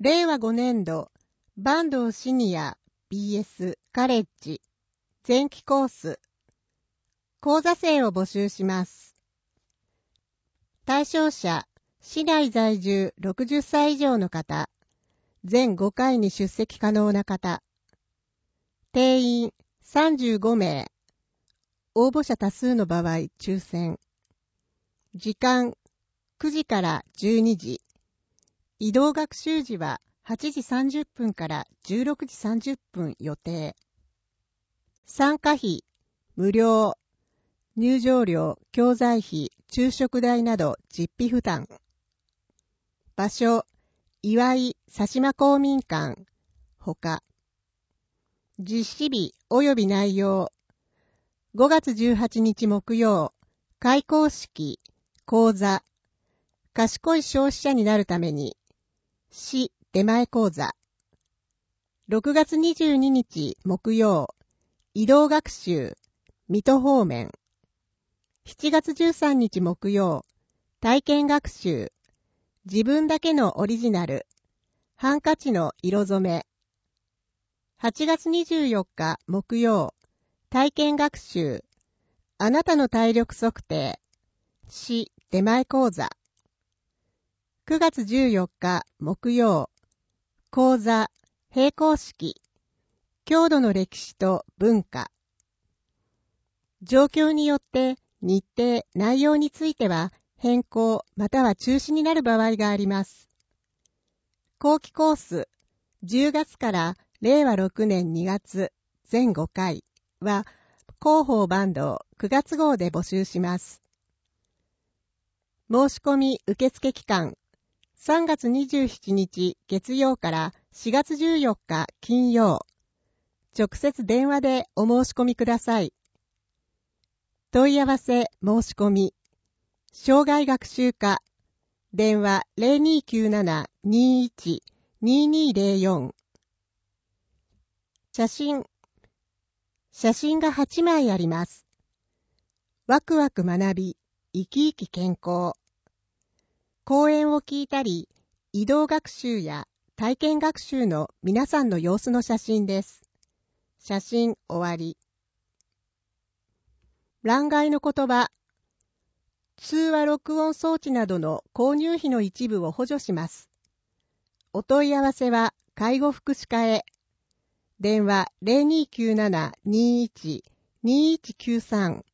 令和5年度、坂東シニア BS カレッジ前期コース、講座生を募集します。対象者、市内在住60歳以上の方、全5回に出席可能な方、定員35名、応募者多数の場合抽選。時間9時から12時。移動学習時は8時30分から16時30分予定。参加費無料。入場料、教材費、昼食代など実費負担。場所、岩井佐島公民館、ほか。実施日及び内容。5月18日木曜、開講式、講座。賢い消費者になるために、市出前講座。6月22日木曜、移動学習、水戸方面。7月13日木曜、体験学習、自分だけのオリジナル、ハンカチの色染め。8月24日木曜、体験学習、あなたの体力測定、市出前講座。9月14日木曜、講座、閉講式、郷土の歴史と文化。状況によって日程、内容については変更または中止になる場合があります。後期コース、10月から令和6年2月全5回は広報坂東9月号で募集します。申し込み受付期間、3月27日月曜から4月14日金曜。直接電話でお申し込みください。問い合わせ申し込み。障害学習課。電話 0297-21-2204。写真が8枚あります。ワクワク学び、生き生き健康。講演を聞いたり、移動学習や体験学習の皆さんの様子の写真です。写真終わり。欄外の言葉。通話録音装置などの購入費の一部を補助します。お問い合わせは介護福祉課へ。電話 0297-21-2193